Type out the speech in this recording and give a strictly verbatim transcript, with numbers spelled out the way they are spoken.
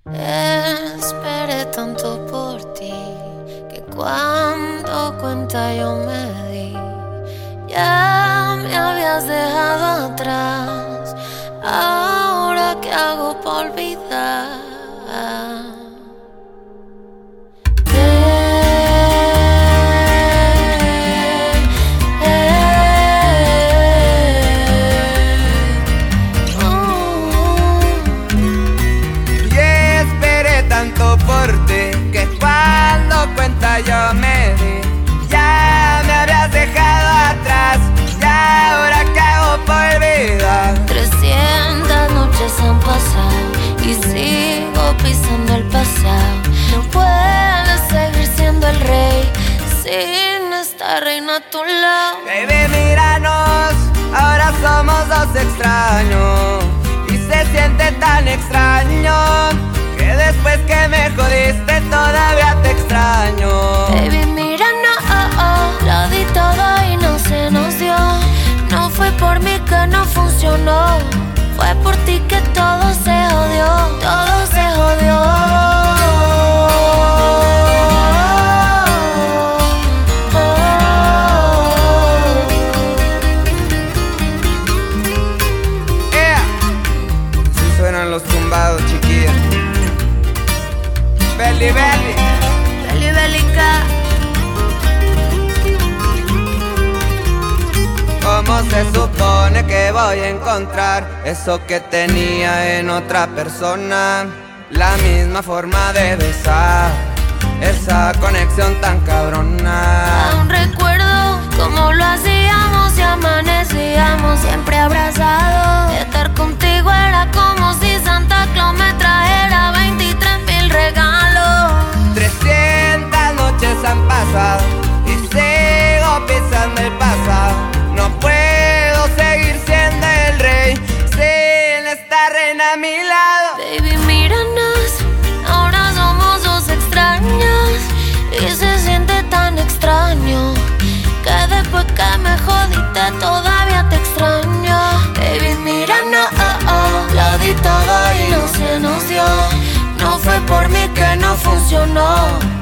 Esperé tanto por ti que cuando cuenta yo me di, ya me habías dejado atrás. Ahora qué hago por olvidar. Yo me di, ya me habías dejado atrás, ya ahora qué hago por olvidar. Trescientas noches han pasado y sigo pisando el pasado. No puedes seguir siendo el rey sin esta reina a tu lado. Baby, míranos, ahora somos dos extraños y se siente tan extraño que después que me jodiste todavía te extraño. Baby, mira, no, oh, oh, lo di todo y no se nos dio. No fue por mí que no funcionó, fue por ti que todo se jodió, todo se jodió. Yeah. Si suenan los tumbados, chiquilla. Belly, belly, belly, bellica. ¿Cómo se supone que voy a encontrar eso que tenía en otra persona? La misma forma de besar, esa conexión tan cabrona. Aún recuerdo cómo lo hacíamos y amanecíamos siempre abrazados. Estar contigo era como si Santa Claus me trajera veintitrés mil regalos. Trescientas noches han pasado y sigo pisando el pasado. No puedo seguir siendo el rey sin esta reina a mi lado. Baby, míranos, ahora somos dos extraños y se siente tan extraño que después que me jodiste todavía te extraño. Baby, míranos, oh, oh, lo di todo y no se nos dio. No fue por mí que no funcionó,